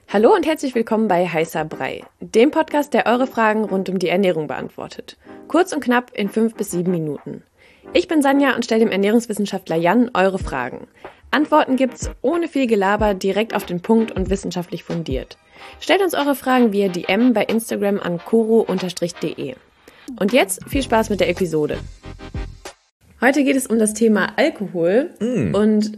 Hallo und herzlich willkommen bei Heißer Brei, dem Podcast, der eure Fragen rund um die Ernährung beantwortet. Kurz und knapp in 5 bis 7 Minuten. Ich bin Sanja und stelle dem Ernährungswissenschaftler Jan eure Fragen. Antworten gibt's ohne viel Gelaber, direkt auf den Punkt und wissenschaftlich fundiert. Stellt uns eure Fragen via DM bei Instagram an koro_de. Und jetzt viel Spaß mit der Episode. Heute geht es um das Thema Alkohol und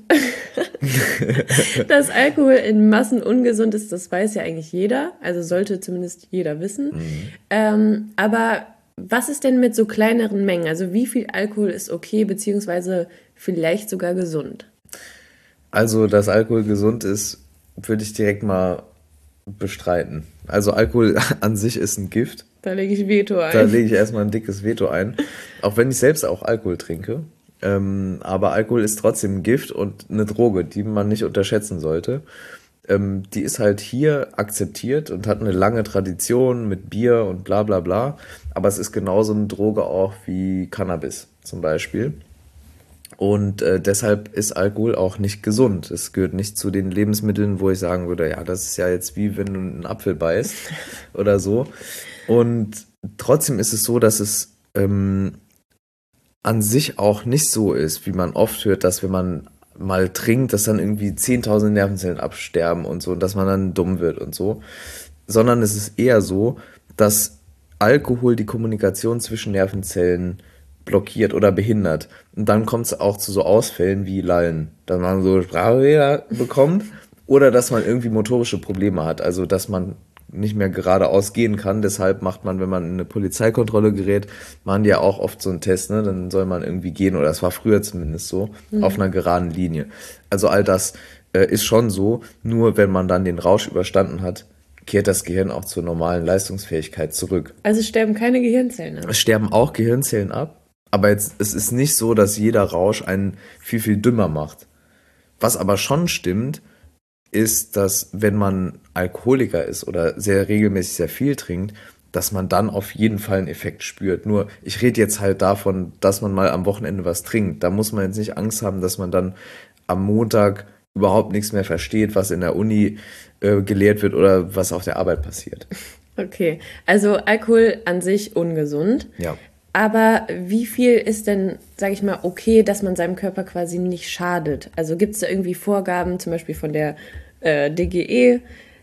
dass Alkohol in Massen ungesund ist, das weiß ja eigentlich jeder, also sollte zumindest jeder wissen. Aber was ist denn mit so kleineren Mengen? Also wie viel Alkohol ist okay, beziehungsweise vielleicht sogar gesund? Also, dass Alkohol gesund ist, würde ich direkt mal bestreiten. Also Alkohol an sich ist ein Gift. Da lege ich Veto ein. Da lege ich erstmal ein dickes Veto ein. Auch wenn ich selbst auch Alkohol trinke. Aber Alkohol ist trotzdem ein Gift und eine Droge, die man nicht unterschätzen sollte. Die ist halt hier akzeptiert und hat eine lange Tradition mit Bier und bla bla bla. Aber es ist genauso eine Droge auch wie Cannabis zum Beispiel. Und deshalb ist Alkohol auch nicht gesund. Es gehört nicht zu den Lebensmitteln, wo ich sagen würde, ja, das ist ja jetzt wie wenn du einen Apfel beißt oder so. Und trotzdem ist es so, dass es an sich auch nicht so ist, wie man oft hört, dass wenn man mal trinkt, dass dann irgendwie 10.000 Nervenzellen absterben und so und dass man dann dumm wird und so. Sondern es ist eher so, dass Alkohol die Kommunikation zwischen Nervenzellen blockiert oder behindert. Und dann kommt es auch zu so Ausfällen wie Lallen, dass man so Sprachfehler bekommt oder dass man irgendwie motorische Probleme hat, also dass man nicht mehr geradeaus gehen kann. Deshalb macht man, wenn man in eine Polizeikontrolle gerät, machen die ja auch oft so einen Test, ne? Dann soll man irgendwie gehen, oder das war früher zumindest so, auf einer geraden Linie. Also all das ist schon so, nur wenn man dann den Rausch überstanden hat, kehrt das Gehirn auch zur normalen Leistungsfähigkeit zurück. Also sterben keine Gehirnzellen ab? Es sterben auch Gehirnzellen ab, aber jetzt, es ist nicht so, dass jeder Rausch einen viel, viel dümmer macht. Was aber schon stimmt, ist, dass wenn man Alkoholiker ist oder sehr regelmäßig sehr viel trinkt, dass man dann auf jeden Fall einen Effekt spürt. Nur, ich rede jetzt halt davon, dass man mal am Wochenende was trinkt. Da muss man jetzt nicht Angst haben, dass man dann am Montag überhaupt nichts mehr versteht, was in der Uni gelehrt wird oder was auf der Arbeit passiert. Okay, also Alkohol an sich ungesund. Ja. Aber wie viel ist denn, sage ich mal, okay, dass man seinem Körper quasi nicht schadet? Also gibt es da irgendwie Vorgaben, zum Beispiel von der DGE?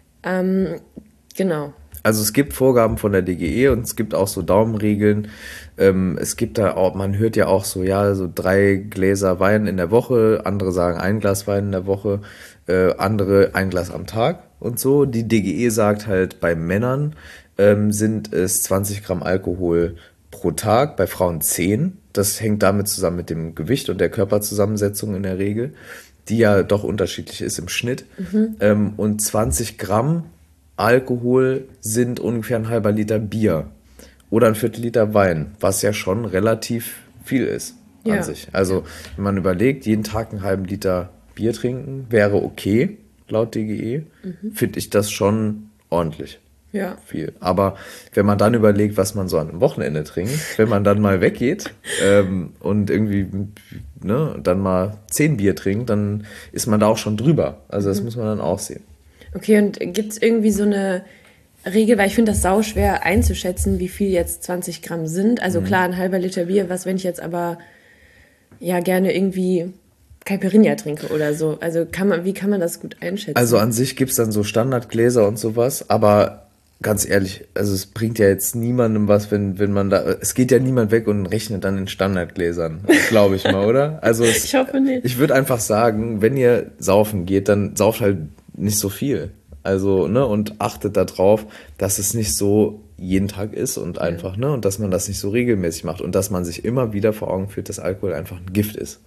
Genau. Also es gibt Vorgaben von der DGE und es gibt auch so Daumenregeln. Es gibt da auch, man hört ja auch so, ja, so 3 Gläser Wein in der Woche, andere sagen 1 Glas Wein in der Woche, andere 1 Glas am Tag und so. Die DGE sagt halt, bei Männern sind es 20 Gramm Alkohol pro Tag, bei Frauen 10. Das hängt damit zusammen mit dem Gewicht und der Körperzusammensetzung in der Regel, die ja doch unterschiedlich ist im Schnitt. Und 20 Gramm Alkohol sind ungefähr ein halber Liter Bier oder ein Viertel Liter Wein, was ja schon relativ viel ist an sich. Also wenn man überlegt, jeden Tag einen halben Liter Bier trinken wäre okay, laut DGE, finde ich das schon ordentlich. Ja. Viel. Aber wenn man dann überlegt, was man so an einem Wochenende trinkt, wenn man dann mal weggeht und irgendwie dann mal 10 Bier trinkt, dann ist man da auch schon drüber. Also das muss man dann auch sehen. Okay, und gibt es irgendwie so eine Regel, weil ich finde das sauschwer einzuschätzen, wie viel jetzt 20 Gramm sind. Also klar, ein halber Liter Bier, was wenn ich jetzt aber ja gerne irgendwie Caipirinha trinke oder so. Also wie kann man das gut einschätzen? Also an sich gibt es dann so Standardgläser und sowas, aber ganz ehrlich, also es bringt ja jetzt niemandem was, wenn man da, es geht ja niemand weg und rechnet dann in Standardgläsern, glaube ich mal, oder? Also ich hoffe nicht. Ich würde einfach sagen, wenn ihr saufen geht, dann sauft halt nicht so viel. Also, und achtet darauf, dass es nicht so jeden Tag ist und einfach, und dass man das nicht so regelmäßig macht und dass man sich immer wieder vor Augen führt, dass Alkohol einfach ein Gift ist.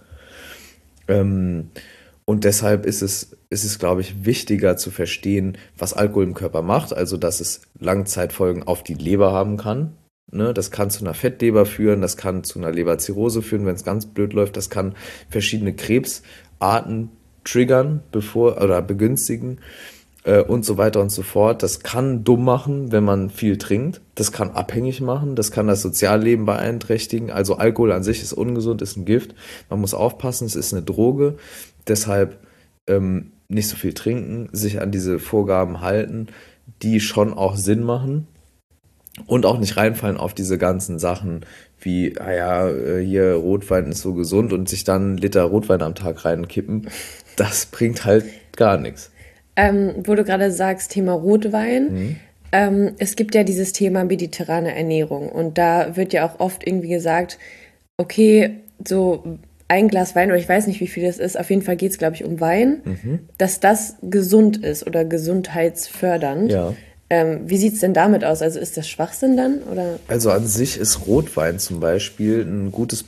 Und deshalb ist es, glaube ich, wichtiger zu verstehen, was Alkohol im Körper macht, also dass es Langzeitfolgen auf die Leber haben kann. Das kann zu einer Fettleber führen, das kann zu einer Leberzirrhose führen, wenn es ganz blöd läuft, das kann verschiedene Krebsarten triggern, begünstigen und so weiter und so fort. Das kann dumm machen, wenn man viel trinkt. Das kann abhängig machen, das kann das Sozialleben beeinträchtigen. Also Alkohol an sich ist ungesund, ist ein Gift. Man muss aufpassen, es ist eine Droge. Deshalb nicht so viel trinken, sich an diese Vorgaben halten, die schon auch Sinn machen und auch nicht reinfallen auf diese ganzen Sachen wie, hier Rotwein ist so gesund und sich dann einen Liter Rotwein am Tag reinkippen. Das bringt halt gar nichts. Wo du gerade sagst, Thema Rotwein. Es gibt ja dieses Thema mediterrane Ernährung und da wird ja auch oft irgendwie gesagt, okay, so ein Glas Wein, oder ich weiß nicht, wie viel das ist, auf jeden Fall geht es, glaube ich, um Wein, dass das gesund ist oder gesundheitsfördernd. Ja. Wie sieht es denn damit aus? Also ist das Schwachsinn dann? Oder? Also an sich ist Rotwein zum Beispiel ein gutes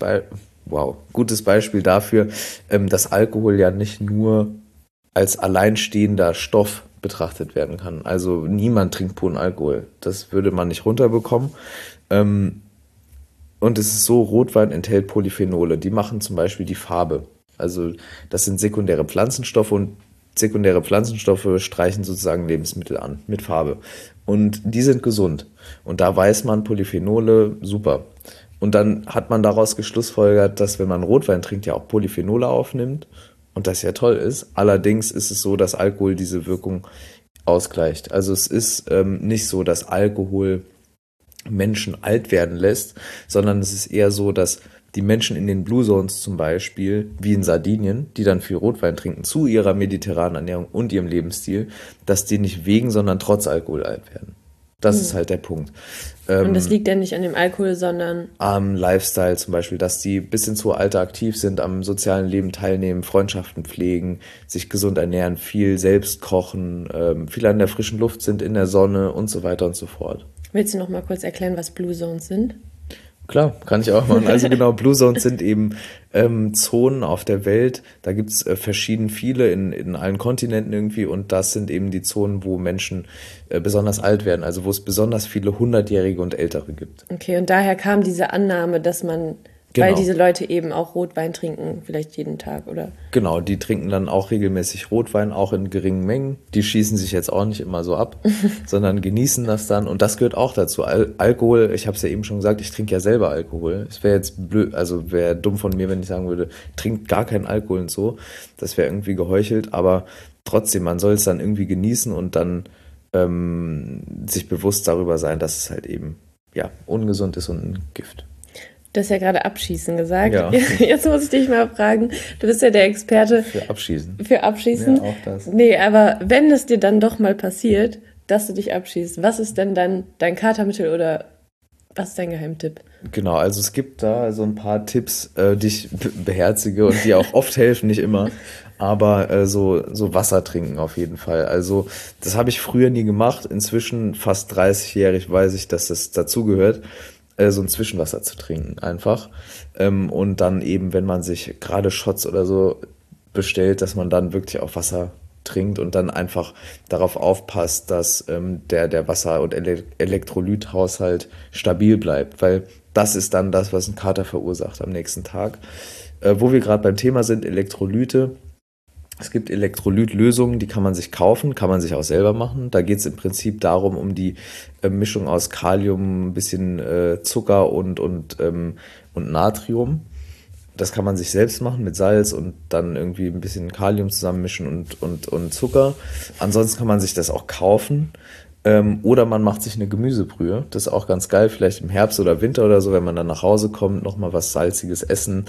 Beispiel dafür, dass Alkohol ja nicht nur als alleinstehender Stoff betrachtet werden kann. Also niemand trinkt puren Alkohol. Das würde man nicht runterbekommen. Und es ist so, Rotwein enthält Polyphenole. Die machen zum Beispiel die Farbe. Also das sind sekundäre Pflanzenstoffe und sekundäre Pflanzenstoffe streichen sozusagen Lebensmittel an mit Farbe. Und die sind gesund. Und da weiß man, Polyphenole, super. Und dann hat man daraus geschlussfolgert, dass wenn man Rotwein trinkt, ja auch Polyphenole aufnimmt. Und das ja toll ist. Allerdings ist es so, dass Alkohol diese Wirkung ausgleicht. Also es ist nicht so, dass Alkohol Menschen alt werden lässt, sondern es ist eher so, dass die Menschen in den Blue Zones zum Beispiel, wie in Sardinien, die dann viel Rotwein trinken, zu ihrer mediterranen Ernährung und ihrem Lebensstil, dass die nicht wegen, sondern trotz Alkohol alt werden. Das ist halt der Punkt. Und das liegt ja nicht an dem Alkohol, sondern am Lifestyle zum Beispiel, dass die bis ins hohe Alter aktiv sind, am sozialen Leben teilnehmen, Freundschaften pflegen, sich gesund ernähren, viel selbst kochen, viel an der frischen Luft sind, in der Sonne und so weiter und so fort. Willst du noch mal kurz erklären, was Blue Zones sind? Klar, kann ich auch machen. Also genau, Blue Zones sind eben Zonen auf der Welt. Da gibt es viele in allen Kontinenten irgendwie und das sind eben die Zonen, wo Menschen besonders alt werden, also wo es besonders viele 100-Jährige und Ältere gibt. Okay, und daher kam diese Annahme, dass man, weil diese Leute eben auch Rotwein trinken, vielleicht jeden Tag, oder? Genau, die trinken dann auch regelmäßig Rotwein, auch in geringen Mengen. Die schießen sich jetzt auch nicht immer so ab, sondern genießen das dann. Und das gehört auch dazu. Alkohol, ich habe es ja eben schon gesagt, ich trinke ja selber Alkohol. Es wäre jetzt blöd, also wäre dumm von mir, wenn ich sagen würde, trinkt gar keinen Alkohol und so. Das wäre irgendwie geheuchelt, aber trotzdem, man soll es dann irgendwie genießen und dann sich bewusst darüber sein, dass es halt eben ungesund ist und ein Gift. Du hast ja gerade Abschießen gesagt. Ja. Jetzt muss ich dich mal fragen, du bist ja der Experte. Für Abschießen. Für Abschießen? Ja, auch das. Nee, aber wenn es dir dann doch mal passiert, dass du dich abschießt, was ist denn dann dein Katermittel oder was ist dein Geheimtipp? Genau, also es gibt da so ein paar Tipps, die ich beherzige und die auch oft helfen, nicht immer. Aber so Wasser trinken auf jeden Fall. Also das habe ich früher nie gemacht. Inzwischen fast 30-jährig weiß ich, dass das dazugehört, so ein Zwischenwasser zu trinken einfach. Und dann eben, wenn man sich gerade Shots oder so bestellt, dass man dann wirklich auch Wasser trinkt und dann einfach darauf aufpasst, dass der Wasser- und Elektrolythaushalt stabil bleibt. Weil das ist dann das, was einen Kater verursacht am nächsten Tag. Wo wir gerade beim Thema sind, Elektrolyte. Es gibt Elektrolytlösungen, die kann man sich kaufen, kann man sich auch selber machen. Da geht es im Prinzip darum, um die Mischung aus Kalium, ein bisschen Zucker und Natrium. Das kann man sich selbst machen mit Salz und dann irgendwie ein bisschen Kalium zusammenmischen und Zucker. Ansonsten kann man sich das auch kaufen. Oder man macht sich eine Gemüsebrühe. Das ist auch ganz geil, vielleicht im Herbst oder Winter oder so, wenn man dann nach Hause kommt, nochmal was Salziges essen.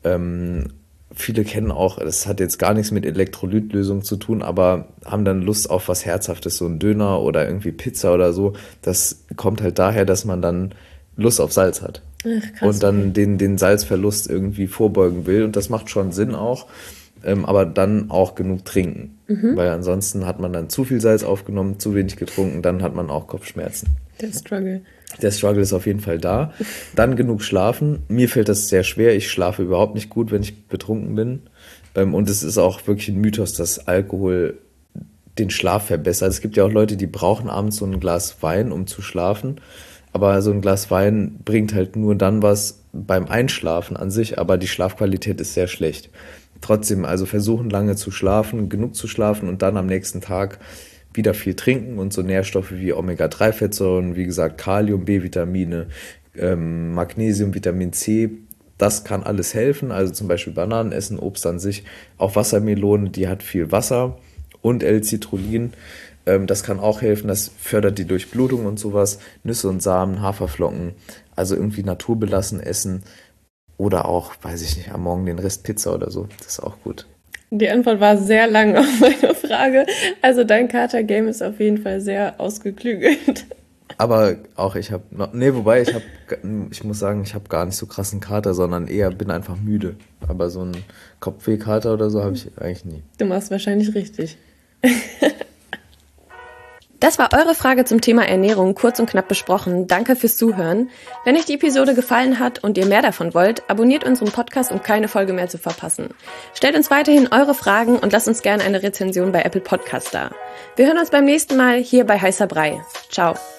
Viele kennen auch, das hat jetzt gar nichts mit Elektrolytlösung zu tun, aber haben dann Lust auf was Herzhaftes, so ein Döner oder irgendwie Pizza oder so. Das kommt halt daher, dass man dann Lust auf Salz hat. Ach, krass. Und dann den Salzverlust irgendwie vorbeugen will. Und das macht schon Sinn auch, aber dann auch genug trinken. Weil ansonsten hat man dann zu viel Salz aufgenommen, zu wenig getrunken, dann hat man auch Kopfschmerzen. Der Struggle. Der Struggle ist auf jeden Fall da. Dann genug schlafen. Mir fällt das sehr schwer. Ich schlafe überhaupt nicht gut, wenn ich betrunken bin. Und es ist auch wirklich ein Mythos, dass Alkohol den Schlaf verbessert. Es gibt ja auch Leute, die brauchen abends so ein Glas Wein, um zu schlafen. Aber so ein Glas Wein bringt halt nur dann was beim Einschlafen an sich, aber die Schlafqualität ist sehr schlecht. Trotzdem, also versuchen lange zu schlafen, genug zu schlafen und dann am nächsten Tag wieder viel trinken und so Nährstoffe wie Omega-3-Fettsäuren, wie gesagt Kalium, B-Vitamine, Magnesium, Vitamin C, das kann alles helfen. Also zum Beispiel Bananen essen, Obst an sich, auch Wassermelone, die hat viel Wasser, und L-Citrullin. Das kann auch helfen, das fördert die Durchblutung und sowas. Nüsse und Samen, Haferflocken, also irgendwie naturbelassen essen. Oder auch, weiß ich nicht, am Morgen den Rest Pizza oder so. Das ist auch gut. Die Antwort war sehr lang auf meine Frage. Also dein Kater-Game ist auf jeden Fall sehr ausgeklügelt. Aber auch ich muss sagen, ich habe gar nicht so krassen Kater, sondern eher bin einfach müde. Aber so einen Kopfweh-Kater oder so habe ich eigentlich nie. Du machst wahrscheinlich richtig. Das war eure Frage zum Thema Ernährung, kurz und knapp besprochen. Danke fürs Zuhören. Wenn euch die Episode gefallen hat und ihr mehr davon wollt, abonniert unseren Podcast, um keine Folge mehr zu verpassen. Stellt uns weiterhin eure Fragen und lasst uns gerne eine Rezension bei Apple Podcast da. Wir hören uns beim nächsten Mal hier bei Heißer Brei. Ciao.